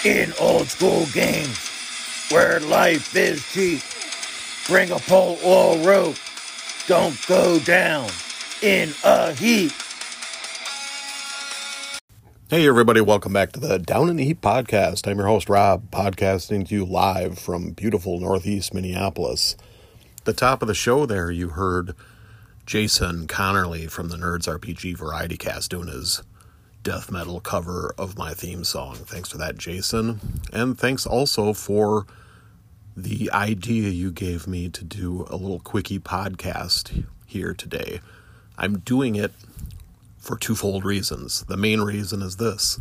In old school games where life is cheap, bring a pole or rope. Don't go down in a heap. Hey everybody, welcome back to the Down in the Heap podcast. I'm your host Rob, podcasting to you live from beautiful northeast Minneapolis. The top of the show there, you heard Jason Connerly from the Nerds RPG Variety Cast doing his death metal cover of my theme song. Thanks for that, Jason. And thanks also for the idea you gave me to do a little quickie podcast here today. I'm doing it for twofold reasons. The main reason is this.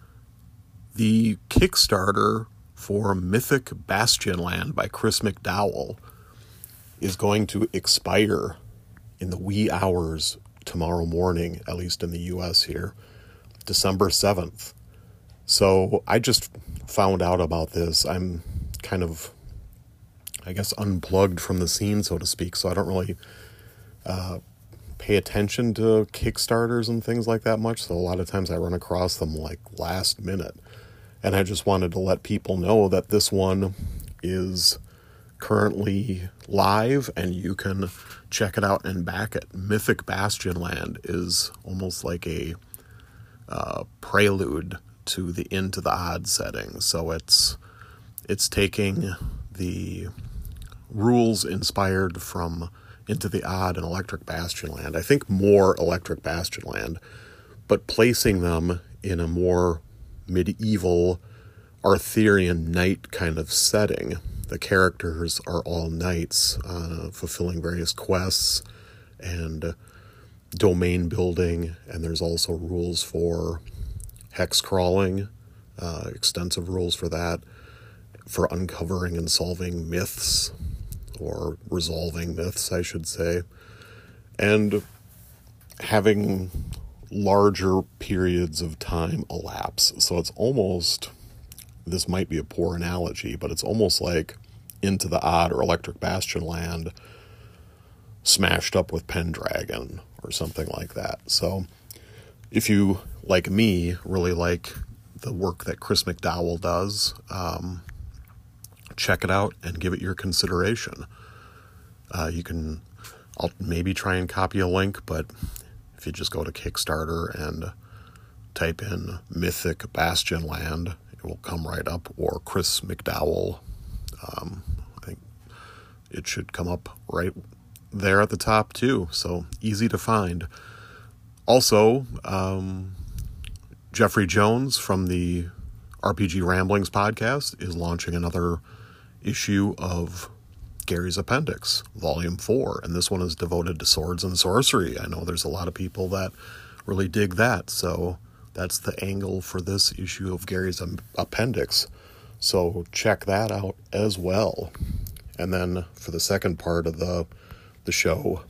The Kickstarter for Mythic Bastionland by Chris McDowell is going to expire in the wee hours tomorrow morning, at least in the U.S. here, December 7th. So I just found out about this. I'm kind of, I guess, unplugged from the scene, so to speak, so I don't really pay attention to Kickstarters and things like that much, so a lot of times I run across them like last minute. And I just wanted to let people know that this one is currently live and you can check it out and back it. Mythic Bastionland is almost like a prelude to the Into the Odd setting. So it's taking the rules inspired from Into the Odd and Electric Bastionland. I think more Electric Bastionland, but placing them in a more medieval Arthurian knight kind of setting. The characters are all knights, fulfilling various quests and domain building, and there's also rules for hex crawling, extensive rules for that, for uncovering and solving myths, or resolving myths, I should say, and having larger periods of time elapse. So it's almost, this might be a poor analogy, but it's almost like Into the Odd or Electric Bastionland smashed up with Pendragon or something like that. So if you, like me, really like the work that Chris McDowell does, check it out and give it your consideration. I'll maybe try and copy a link, but if you just go to Kickstarter and type in Mythic Bastionland, it will come right up, or Chris McDowell. I think it should come up right there at the top too, so easy to find. Also, Jeffrey Jones from the RPG Ramblings podcast is launching another issue of Gary's Appendix, Volume 4, and this one is devoted to swords and sorcery. I know there's a lot of people that really dig that, so that's the angle for this issue of Gary's Appendix. So check that out as well. And then for the second part of the show,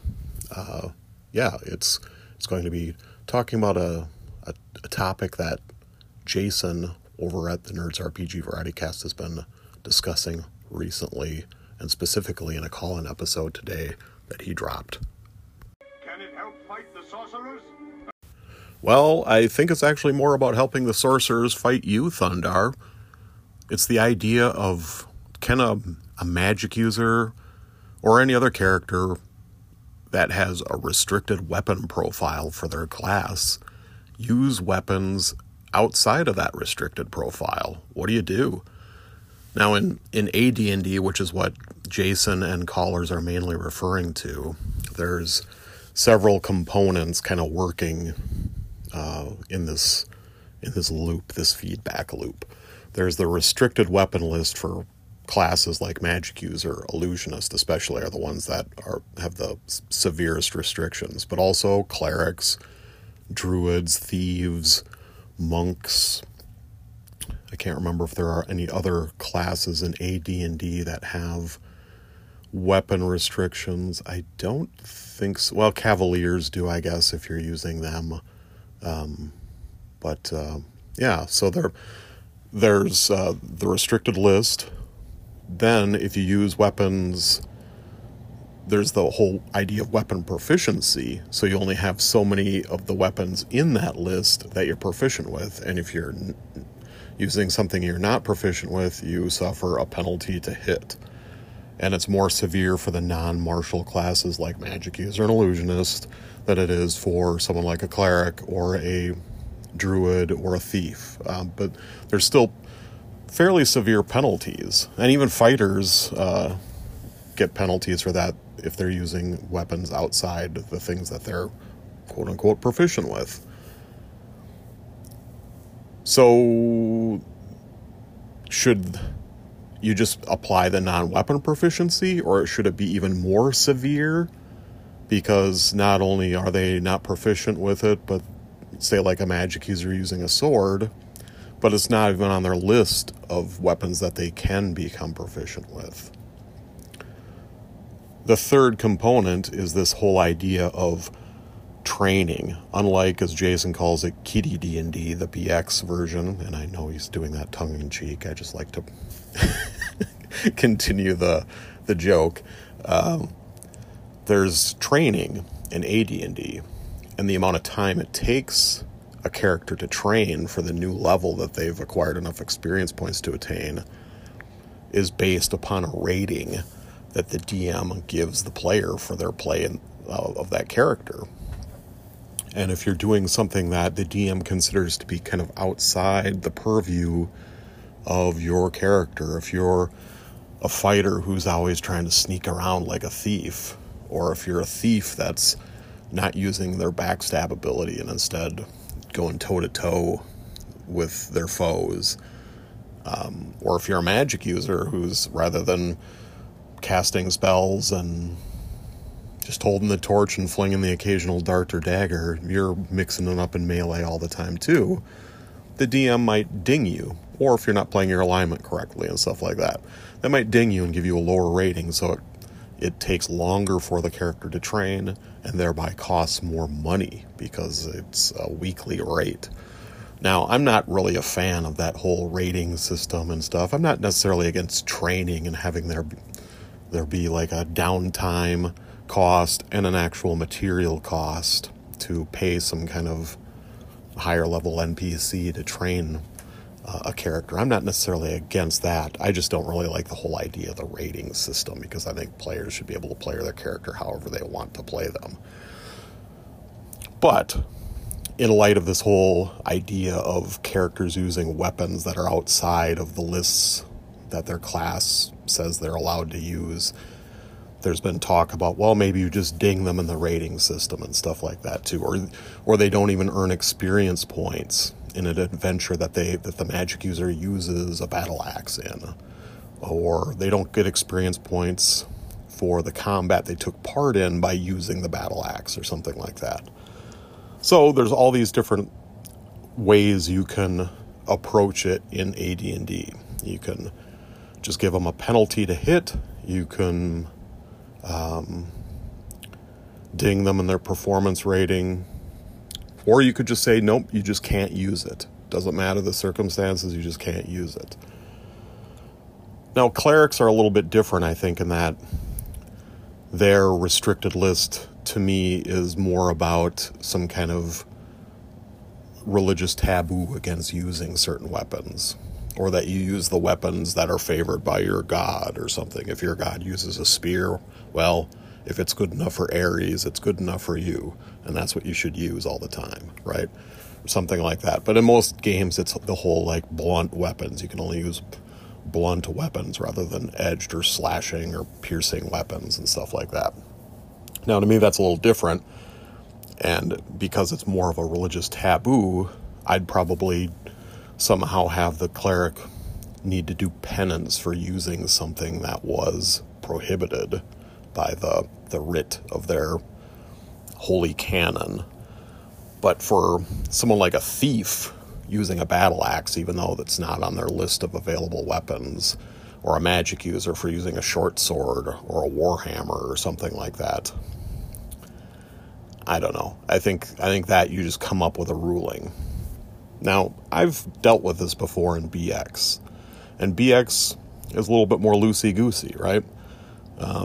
it's going to be talking about a topic that Jason over at the Nerds RPG Variety Cast has been discussing recently, and specifically in a call-in episode today that he dropped. Can it help fight the sorcerers? Well, I think it's actually more about helping the sorcerers fight you, Thundar. It's the idea of, can a magic user or any other character that has a restricted weapon profile for their class use weapons outside of that restricted profile? What do you do? Now, in AD&D, which is what Jason and callers are mainly referring to, there's several components kind of working in this loop, this feedback loop. There's the restricted weapon list for classes like Magic User, Illusionist especially are the ones that have the severest restrictions, but also clerics, druids, thieves, monks. I can't remember if there are any other classes in AD&D that have weapon restrictions. I don't think so. Well, Cavaliers do, I guess, if you're using them. So there's the restricted list. Then if you use weapons, there's the whole idea of weapon proficiency. So you only have so many of the weapons in that list that you're proficient with. And if you're Using something you're not proficient with, you suffer a penalty to hit. And it's more severe for the non-martial classes like magic user and illusionist than it is for someone like a cleric or a druid or a thief. But there's still fairly severe penalties. And even fighters get penalties for that if they're using weapons outside the things that they're quote-unquote proficient with. So should you just apply the non-weapon proficiency, or should it be even more severe? Because not only are they not proficient with it, but say like a magic user using a sword, but it's not even on their list of weapons that they can become proficient with. The third component is this whole idea of training. Unlike, as Jason calls it, kiddie D&D, the BX version, and I know he's doing that tongue-in-cheek, I just like to continue the joke. There's training in AD&D, and the amount of time it takes a character to train for the new level that they've acquired enough experience points to attain is based upon a rating that the DM gives the player for their play of that character. And if you're doing something that the DM considers to be kind of outside the purview of your character, if you're a fighter who's always trying to sneak around like a thief, or if you're a thief that's not using their backstab ability and instead going toe-to-toe with their foes, or if you're a magic user who's, rather than casting spells and just holding the torch and flinging the occasional dart or dagger, you're mixing it up in melee all the time too, the DM might ding you. Or if you're not playing your alignment correctly and stuff like that, they might ding you and give you a lower rating, so it takes longer for the character to train and thereby costs more money because it's a weekly rate. Now, I'm not really a fan of that whole rating system and stuff. I'm not necessarily against training and having there be like a downtime cost and an actual material cost to pay some kind of higher level NPC to train a character. I'm not necessarily against that. I just don't really like the whole idea of the rating system, because I think players should be able to play their character however they want to play them. But in light of this whole idea of characters using weapons that are outside of the lists that their class says they're allowed to use, there's been talk about, well, maybe you just ding them in the rating system and stuff like that too, or they don't even earn experience points in an adventure that the magic user uses a battle axe in, or they don't get experience points for the combat they took part in by using the battle axe or something like that. So there's all these different ways you can approach it in AD&D. You can just give them a penalty to hit. You can ding them in their performance rating. Or you could just say, nope, you just can't use it. Doesn't matter the circumstances, you just can't use it. Now, clerics are a little bit different, I think, in that their restricted list, to me, is more about some kind of religious taboo against using certain weapons, or that you use the weapons that are favored by your god or something. If your god uses a spear, well, if it's good enough for Ares, it's good enough for you, and that's what you should use all the time, right? Something like that. But in most games, it's the whole, like, blunt weapons. You can only use blunt weapons rather than edged or slashing or piercing weapons and stuff like that. Now, to me, that's a little different, and because it's more of a religious taboo, I'd probably somehow have the cleric need to do penance for using something that was prohibited by the writ of their holy canon. But for someone like a thief using a battle axe, even though that's not on their list of available weapons, or a magic user for using a short sword or a warhammer or something like that, I don't know. I think that you just come up with a ruling. Now, I've dealt with this before in BX, and BX is a little bit more loosey-goosey, right?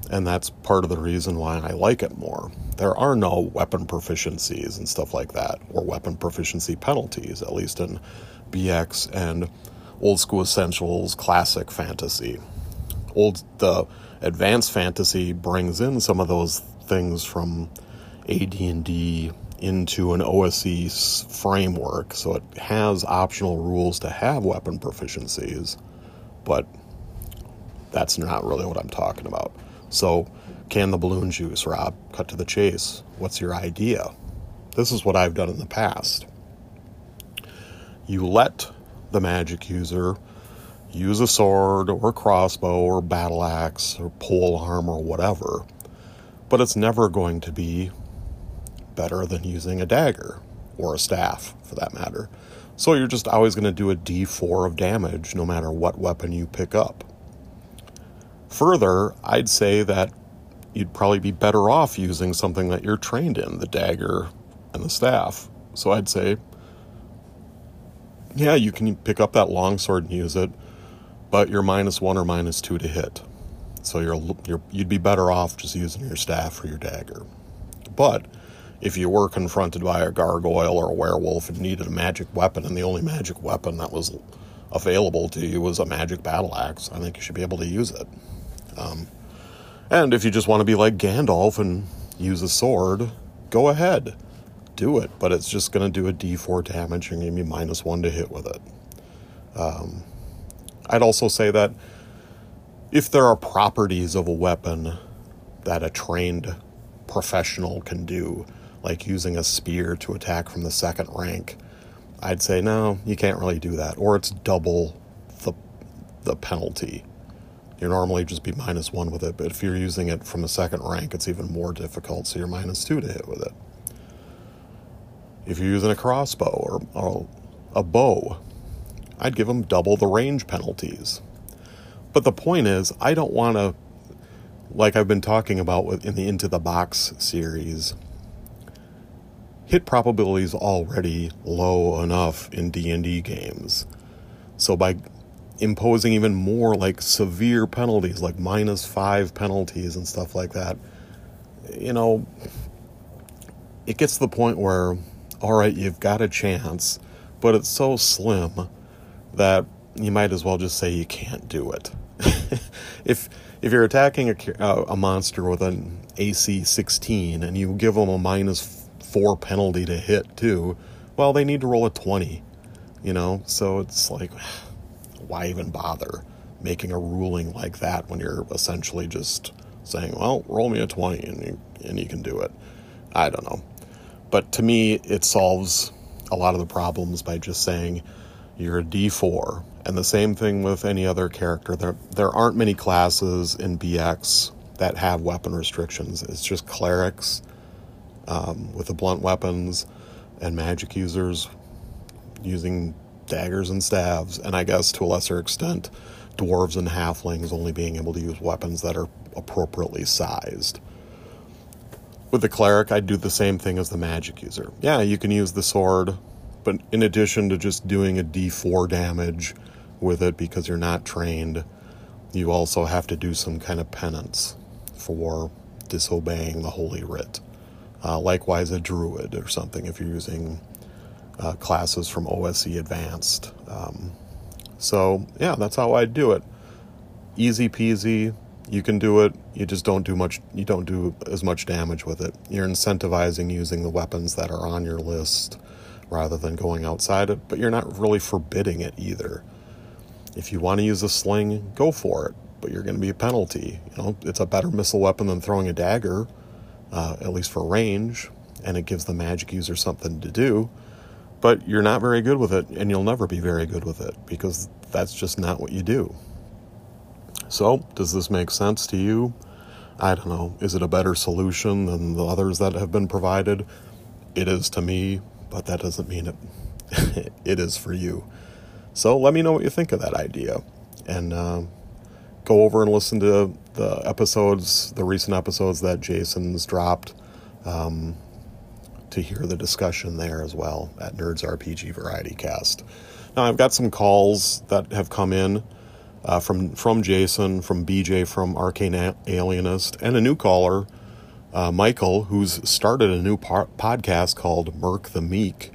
And that's part of the reason why I like it more. There are no weapon proficiencies and stuff like that, or weapon proficiency penalties, at least in BX and Old School Essentials Classic Fantasy. The Advanced Fantasy brings in some of those things from AD&D into an OSE framework, so it has optional rules to have weapon proficiencies, but that's not really what I'm talking about. So, can the balloon juice, Rob? Cut to the chase. What's your idea? This is what I've done in the past. You let the magic user use a sword or a crossbow or battle axe or pole arm or whatever, but it's never going to be better than using a dagger or a staff, for that matter. So you're just always going to do a D4 of damage no matter what weapon you pick up. Further, I'd say that you'd probably be better off using something that you're trained in, the dagger and the staff. So I'd say, yeah, you can pick up that longsword and use it, but you're -1 or -2 to hit. So you'd be better off just using your staff or your dagger. But if you were confronted by a gargoyle or a werewolf and needed a magic weapon, and the only magic weapon that was available to you was a magic battle axe, I think you should be able to use it. And if you just want to be like Gandalf and use a sword, go ahead. Do it, but it's just going to do a D4 damage and give you -1 to hit with it. I'd also say that if there are properties of a weapon that a trained professional can do, like using a spear to attack from the second rank, I'd say, no, you can't really do that. Or it's double the penalty. You normally just be -1 with it, but if you're using it from the second rank, it's even more difficult, so you're -2 to hit with it. If you're using a crossbow or a bow, I'd give them double the range penalties. But the point is, I don't want to, like I've been talking about in the Into the Box series, hit probability is already low enough in D&D games. So by imposing even more like severe penalties, like -5 penalties and stuff like that, it gets to the point where, all right, you've got a chance, but it's so slim that you might as well just say you can't do it. If you're attacking a monster with an AC 16 and you give them a -4 penalty to hit too, well, they need to roll a 20, so it's like, why even bother making a ruling like that when you're essentially just saying, well, roll me a 20 and you can do it. I don't know. But to me, it solves a lot of the problems by just saying you're a D4. And the same thing with any other character. There aren't many classes in BX that have weapon restrictions. It's just clerics with the blunt weapons and magic users using daggers and staves, and I guess to a lesser extent dwarves and halflings only being able to use weapons that are appropriately sized. With the cleric, I'd do the same thing as the magic user. Yeah, you can use the sword, but in addition to just doing a D4 damage with it because you're not trained, you also have to do some kind of penance for disobeying the Holy Writ. Likewise, a druid or something if you're using classes from OSE Advanced. So, yeah, that's how I'd do it. Easy peasy. You can do it. You just don't do as much damage with it. You're incentivizing using the weapons that are on your list rather than going outside it, but you're not really forbidding it either. If you want to use a sling, go for it, but you're going to be a penalty. It's a better missile weapon than throwing a dagger, at least for range, and it gives the magic user something to do, but you're not very good with it, and you'll never be very good with it, because that's just not what you do. So, does this make sense to you? I don't know. Is it a better solution than the others that have been provided? It is to me, but that doesn't mean it is for you. So let me know what you think of that idea. And go over and listen to the recent episodes that Jason's dropped to hear the discussion there as well at Nerds RPG Variety Cast. Now, I've got some calls that have come in. from Jason, from BJ from Arcane Alienist, and a new caller, Michael, who's started a new podcast called Mirke the Meek,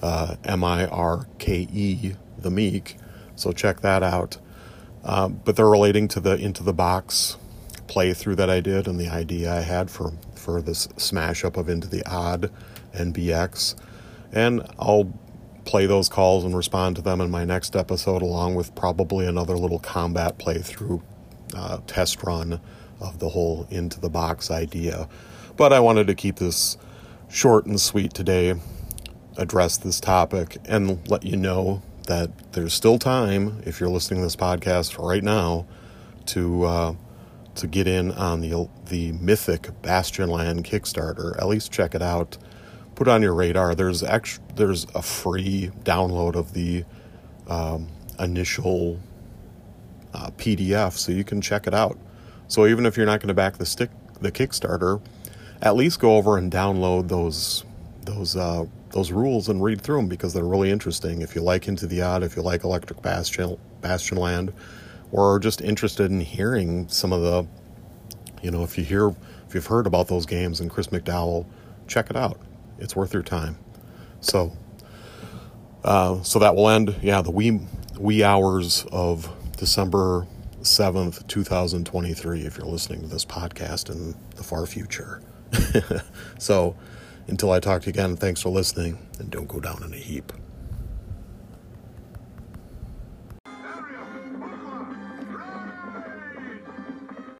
Mirke the Meek. So check that out. But they're relating to the Into the Box playthrough that I did and the idea I had for this smash up of Into the Odd and BX. And I'll play those calls and respond to them in my next episode, along with probably another little combat playthrough test run of the whole Into the Box idea. But I wanted to keep this short and sweet today, address this topic, and let you know that there's still time, if you're listening to this podcast right now, to get in on the Mythic Bastionland Kickstarter. At least check it out. Put it on your radar. There's a free download of the initial PDF, so you can check it out. So even if you're not going to back the Kickstarter, at least go over and download those rules and read through them, because they're really interesting. If you like Into the Odd, if you like Electric Bastionland, or are just interested in hearing some of the, if you've heard about those games and Chris McDowell, check it out. It's worth your time. So that will end, the wee hours of December 7th, 2023, if you're listening to this podcast in the far future. So, until I talk to you again, thanks for listening, and don't go down in a heap.